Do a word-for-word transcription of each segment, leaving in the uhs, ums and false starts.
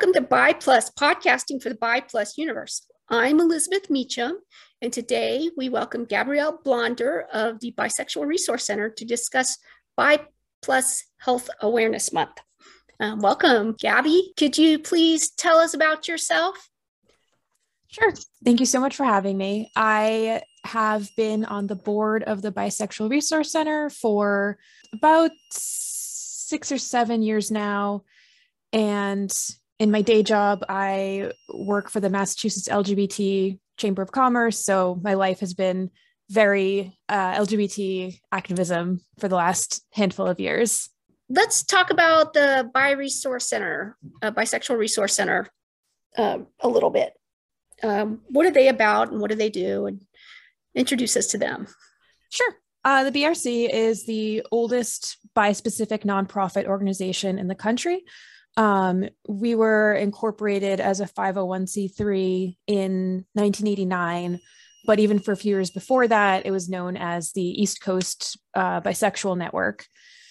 Welcome to Bi Plus, podcasting for the Bi Plus universe. I'm Elizabeth Meacham, and today we welcome Gabrielle Blonder of the Bisexual Resource Center to discuss Bi Plus Health Awareness Month. Um, welcome, Gabby. Could you please tell us about yourself? Sure. Thank you so much for having me. I have been on the board of the Bisexual Resource Center for about six or seven years now. And in my day job, I work for the Massachusetts L G B T Chamber of Commerce. So my life has been very uh, L G B T activism for the last handful of years. Let's talk about the Bi Resource Center, uh, Bisexual Resource Center, uh, a little bit. Um, what are they about and what do they do? And introduce us to them. Sure. Uh, the B R C is the oldest bi-specific nonprofit organization in the country. Um, we were incorporated as a five oh one c three in nineteen eighty-nine, but even for a few years before that, it was known as the East Coast uh, Bisexual Network.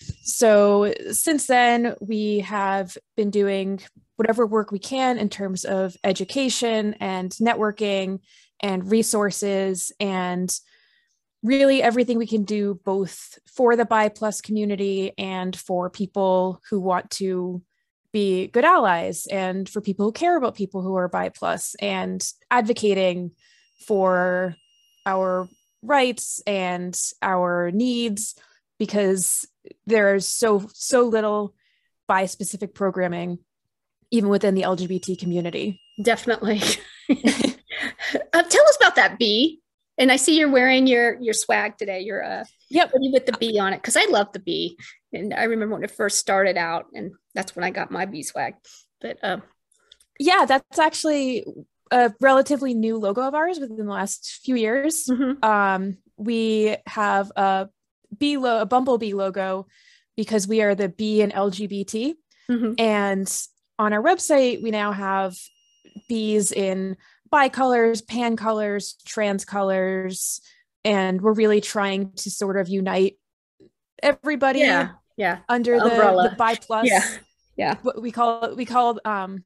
So since then, we have been doing whatever work we can in terms of education and networking and resources and really everything we can do both for the Bi Plus community and for people who want to be good allies and for people who care about people who are Bi Plus and advocating for our rights and our needs, because there's so, so little bi-specific programming even within the L G B T community. Definitely. uh, tell us about that bee. And I see you're wearing your your swag today. You're uh, yep. with the bee on it, because I love the bee. And I remember when it first started out, and that's when I got my bee swag. But um, yeah, that's actually a relatively new logo of ours within the last few years. Mm-hmm. Um, we have a bee, lo- a bumblebee logo because we are the B in L G B T, mm-hmm. and on our website, we now have bees in bi colors, pan colors, trans colors, and we're really trying to sort of unite everybody yeah, yeah. under the, the Bi Plus. Yeah, yeah. What we call it, we call um,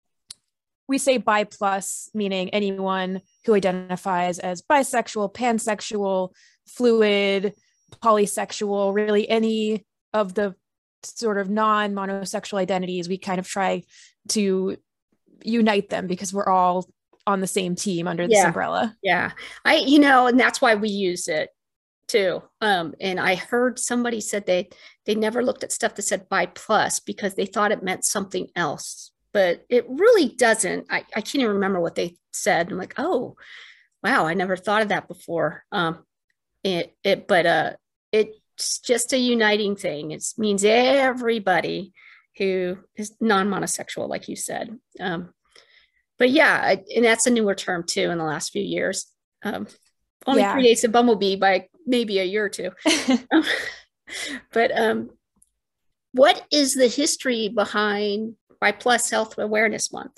we say Bi Plus, meaning anyone who identifies as bisexual, pansexual, fluid, polysexual, really any of the sort of non-monosexual identities. We kind of try to unite them because we're all on the same team under this yeah. umbrella. Yeah. I, you know, and that's why we use it too. Um, and I heard somebody said they, they never looked at stuff that said Bi Plus because they thought it meant something else, but it really doesn't. I, I can't even remember what they said. I'm like, oh, wow, I never thought of that before. Um, it, it, but, uh, it's just a uniting thing. It means everybody who is non-monosexual, like you said. Um, but yeah, and that's a newer term too in the last few years. Um, only yeah. predates a bumblebee by maybe a year or two. um, but um, what is the history behind Bi Plus Health Awareness Month?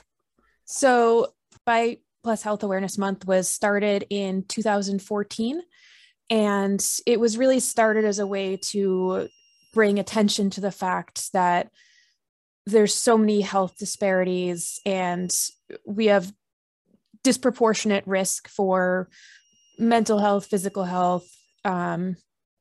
So Bi Plus Health Awareness Month was started in two thousand fourteen. And it was really started as a way to bring attention to the fact that there's so many health disparities and we have disproportionate risk for mental health, physical health um,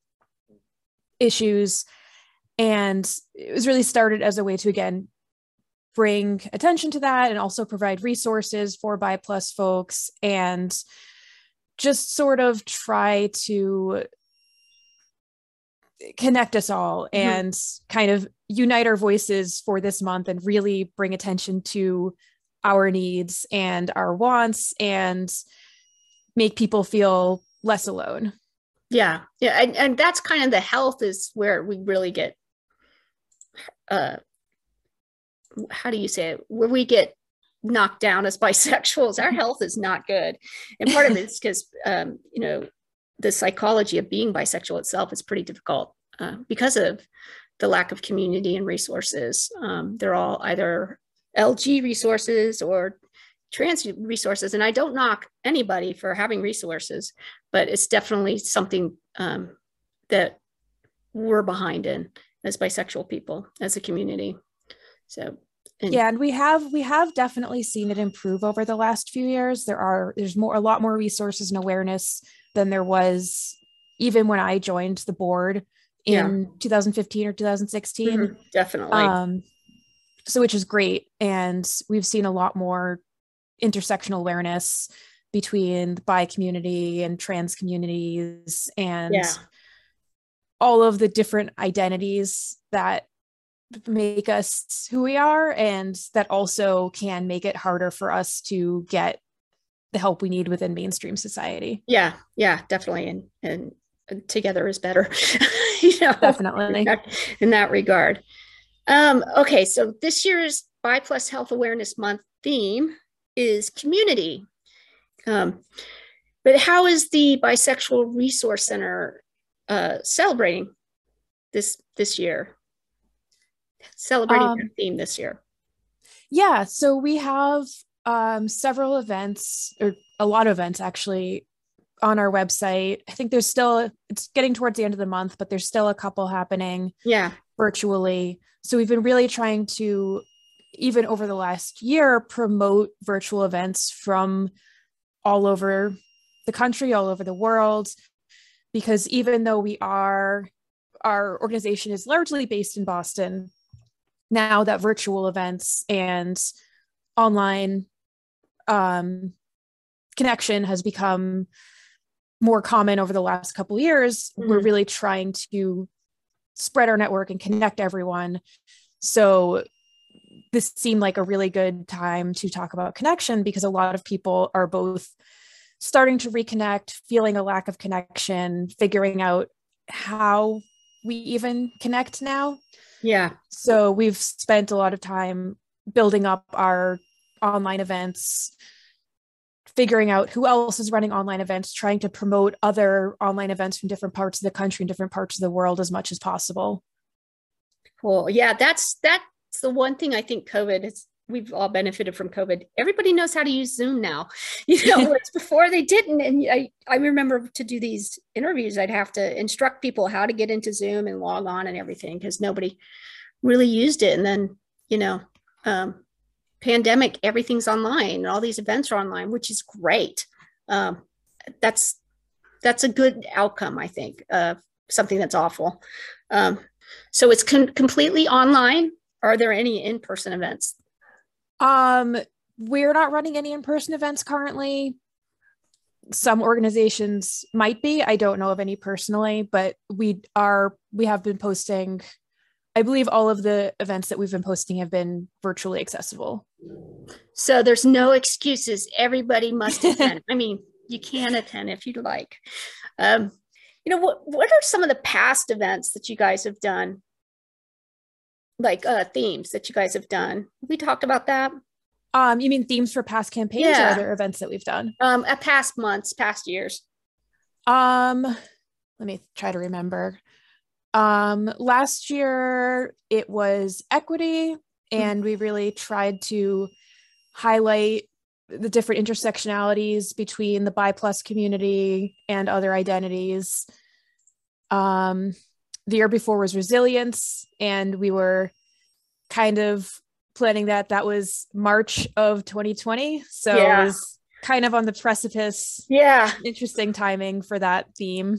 issues. And it was really started as a way to, again, bring attention to that and also provide resources for Bi Plus folks and just sort of try to connect us all mm-hmm. and kind of unite our voices for this month and really bring attention to our needs and our wants and make people feel less alone. Yeah. Yeah. And, and that's kind of the health is where we really get, uh, how do you say it? Where we get knocked down as bisexuals. Our health is not good. And part of it is because, um, you know, the psychology of being bisexual itself is pretty difficult uh, because of the lack of community and resources. Um, they're all either L G resources or trans resources. And I don't knock anybody for having resources, but it's definitely something um, that we're behind in as bisexual people, as a community. So And Yeah, and we have we have definitely seen it improve over the last few years. There are there's more a lot more resources and awareness than there was even when I joined the board yeah, in two thousand fifteen or two thousand sixteen. mhm, definitely. Um, so which is great. And we've seen a lot more intersectional awareness between the bi community and trans communities and Yeah. all of the different identities that make us who we are and that also can make it harder for us to get the help we need within mainstream society. Yeah. Yeah, definitely. And, and, and together is better, you know, in Definitely. that, in that regard. Um, okay. So this year's Bi Plus Health Awareness Month theme is community. Um, but how is the Bisexual Resource Center uh, celebrating this this year? Celebrating Um, that theme this year. yeah, so we have um, several events, or a lot of events actually, on our website. I think there's still, it's getting towards the end of the month, but there's still a couple happening Yeah. virtually. So we've been really trying to, even over the last year, promote virtual events from all over the country, all over the world, because even though we are, our organization is largely based in Boston, now that virtual events and online um, connection has become more common over the last couple of years, mm-hmm. we're really trying to spread our network and connect everyone. So this seemed like a really good time to talk about connection because a lot of people are both starting to reconnect, feeling a lack of connection, figuring out how we even connect now. Yeah. So we've spent a lot of time building up our online events, figuring out who else is running online events, trying to promote other online events from different parts of the country and different parts of the world as much as possible. Cool. Yeah, that's that's the one thing I think COVID is. We've all benefited from COVID. Everybody knows how to use Zoom now. You know, it's before they didn't. And I, I remember to do these interviews, I'd have to instruct people how to get into Zoom and log on and everything because nobody really used it. And then, you know, um, pandemic, everything's online and all these events are online, which is great. Um, that's that's a good outcome, I think, of something that's awful. Um, so it's con- completely online. Are there any in-person events? Um, we're not running any in-person events currently. Some organizations might be. I don't know of any personally, but we are, we have been posting, I believe all of the events that we've been posting have been virtually accessible. So there's no excuses. Everybody must attend. I mean, you can attend if you'd like. Um, you know, what, what are some of the past events that you guys have done? Like uh, themes that you guys have done. We talked about that. Um, you mean themes for past campaigns yeah. or other events that we've done? Um, at past months, past years. Um, let me try to remember. Um, last year it was equity, and mm-hmm. we really tried to highlight the different intersectionalities between the bi plus community and other identities. Um, the year before was resilience, and we were kind of planning that. That was March of twenty twenty. So yeah. It was kind of on the precipice. Yeah. Interesting timing for that theme.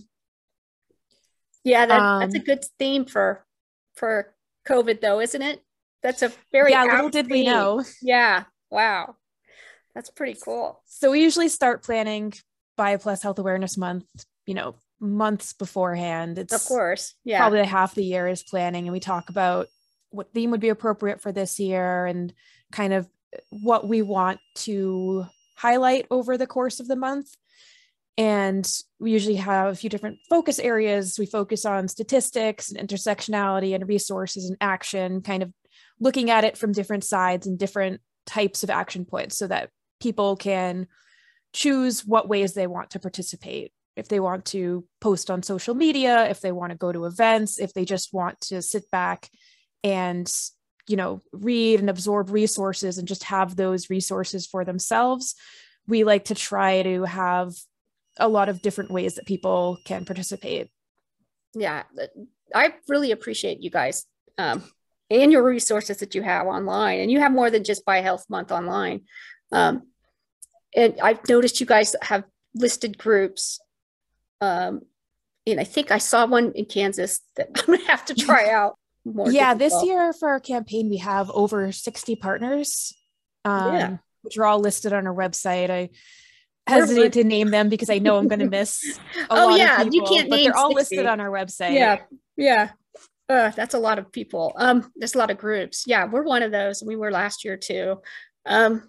Yeah, that, um, that's a good theme for for COVID though, isn't it? That's a very Yeah, little did theme. we know. Yeah. Wow. That's pretty cool. So we usually start planning Bi Plus Health Awareness Month, you know, months beforehand. It's of course, yeah. Probably half the year is planning, and we talk about what theme would be appropriate for this year and kind of what we want to highlight over the course of the month. And we usually have a few different focus areas. We focus on statistics and intersectionality and resources and action, kind of looking at it from different sides and different types of action points so that people can choose what ways they want to participate. If they want to post on social media, if they want to go to events, if they just want to sit back and, you know, read and absorb resources and just have those resources for themselves. We like to try to have a lot of different ways that people can participate. Yeah, I really appreciate you guys um, and your resources that you have online. And you have more than just Bi Health Month online. Um, and I've noticed you guys have listed groups. Um, and I think I saw one in Kansas that I'm gonna have to try out. More yeah, difficult. this year for our campaign, we have over sixty partners, um, Yeah. which are all listed on our website. I hesitate to name them because I know I'm going to miss a oh lot yeah, of people, you can't but name they're all sixty. listed on our website. Yeah, yeah. Uh, that's a lot of people. Um, there's a lot of groups. Yeah, we're one of those. We were last year too. Um,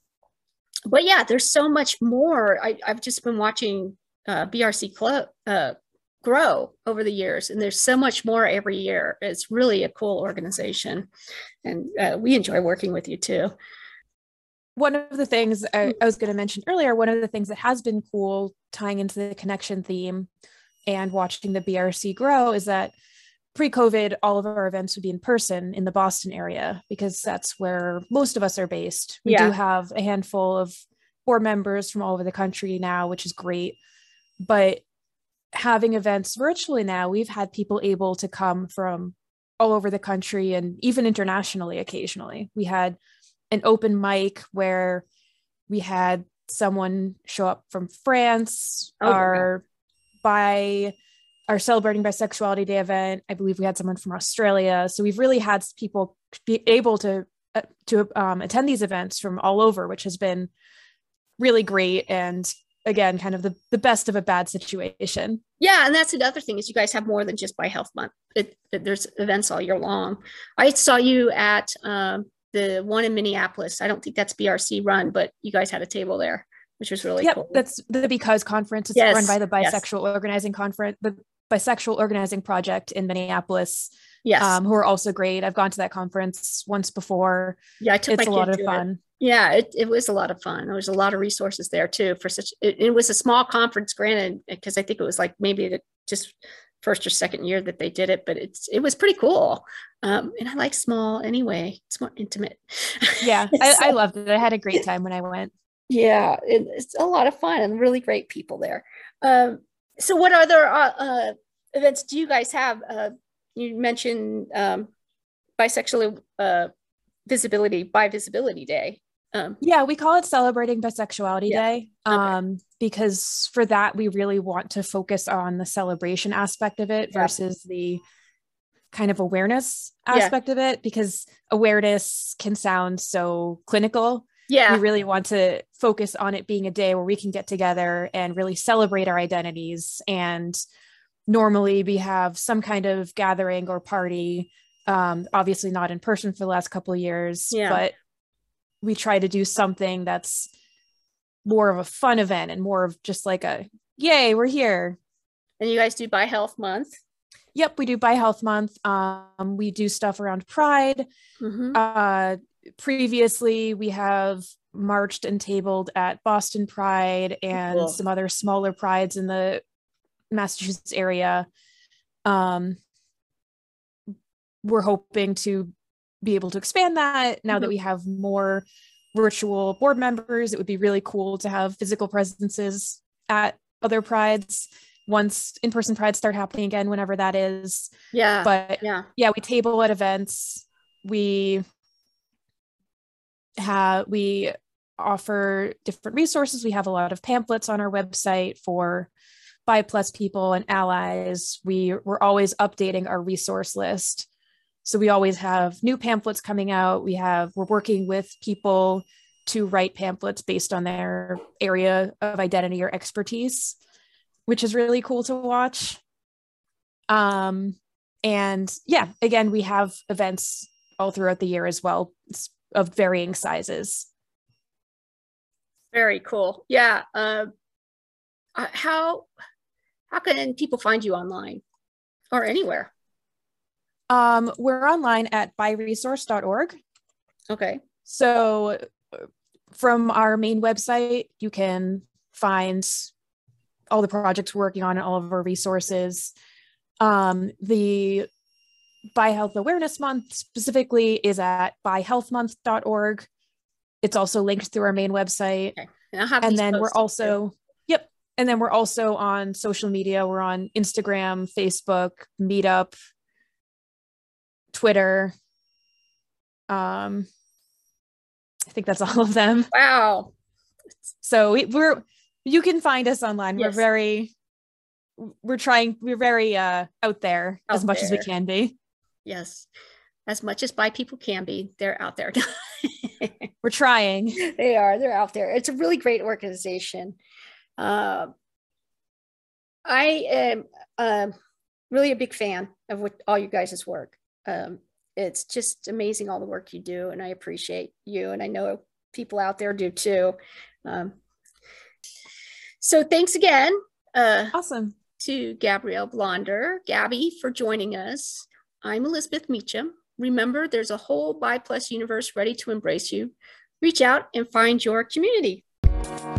but yeah, there's so much more. I, I've just been watching uh, B R C Club uh, grow over the years, and there's so much more every year. It's really a cool organization, and uh, we enjoy working with you too. One of the things I, I was going to mention earlier, one of the things that has been cool tying into the connection theme and watching the B R C grow is that pre-COVID, all of our events would be in person in the Boston area because that's where most of us are based. We yeah. do have a handful of board members from all over the country now, which is great. But having events virtually now, we've had people able to come from all over the country and even internationally occasionally. We had an open mic where we had someone show up from France, oh, our by our Celebrating Bisexuality Day event. I believe we had someone from Australia. So we've really had people be able to uh, to um, attend these events from all over, which has been really great. And again, kind of the, the best of a bad situation. Yeah, and that's another thing is you guys have more than just Bi Health Month. It, it, there's events all year long. I saw you at um, the one in Minneapolis. I don't think that's B R C run, but you guys had a table there, which was really yep, cool. That's the Because Conference. It's yes, run by the Bisexual yes. Organizing Conference, the Bisexual Organizing Project in Minneapolis. Yes, um, who are also great. I've gone to that conference once before. Yeah, I took it's my a lot of to fun. It. Yeah, it, it was a lot of fun. There was a lot of resources there too for such. It, it was a small conference, granted, because I think it was like maybe the just first or second year that they did it, but it's it was pretty cool. Um, and I like small anyway. It's more intimate. Yeah, so, I, I loved it. I had a great time when I went. Yeah, it, it's a lot of fun and really great people there. Um, so, what other uh, uh, events do you guys have? Uh, you mentioned um, bisexual uh, visibility, Bi Visibility Day. Um, yeah, we call it Celebrating Bisexuality yeah. Day um, okay. because for that, we really want to focus on the celebration aspect of it yeah. versus the kind of awareness aspect yeah. of it, because awareness can sound so clinical. Yeah. We really want to focus on it being a day where we can get together and really celebrate our identities. And normally we have some kind of gathering or party, um, obviously not in person for the last couple of years, yeah. but we try to do something that's more of a fun event and more of just like a, yay, we're here. And you guys do Bi Health Month? Yep, we do Bi Health Month. Um, we do stuff around Pride. Mm-hmm. Uh, previously, we have marched and tabled at Boston Pride and cool. some other smaller prides in the Massachusetts area. Um, we're hoping to be able to expand that now mm-hmm. that we have more virtual board members. It would be really cool to have physical presences at other prides once in-person prides start happening again, whenever that is. Yeah. But yeah, yeah, we table at events. We have, we offer different resources. We have a lot of pamphlets on our website for Bi Plus people and allies. We, we're always updating our resource list. So we always have new pamphlets coming out. We have, we're working with people to write pamphlets based on their area of identity or expertise, which is really cool to watch. Um, and yeah, again, we have events all throughout the year as well of varying sizes. Very cool. Yeah. Uh, how, how can people find you online or anywhere? Um, we're online at bi resource dot org. Okay. So from our main website, you can find all the projects we're working on and all of our resources. Um, the Bi Health Awareness Month specifically is at bi health month dot org. It's also linked through our main website. Okay. And, I'll have and then we're also, too. yep. And then we're also on social media. We're on Instagram, Facebook, Meetup, Twitter. Um, I think that's all of them. Wow. So we, we're, you can find us online. Yes. We're very, we're trying, we're very uh, out there Out as much there. as we can be. Yes. As much as bi people can be, they're out there. We're trying. They are. They're out there. It's a really great organization. Uh, I am um, really a big fan of what all you guys' work. Um, it's just amazing all the work you do, and I appreciate you, and I know people out there do too. Um, so thanks again. Uh, Awesome. To Gabrielle Blonder, Gabby, for joining us. I'm Elizabeth Meacham. Remember, there's a whole Bi Plus universe ready to embrace you. Reach out and find your community.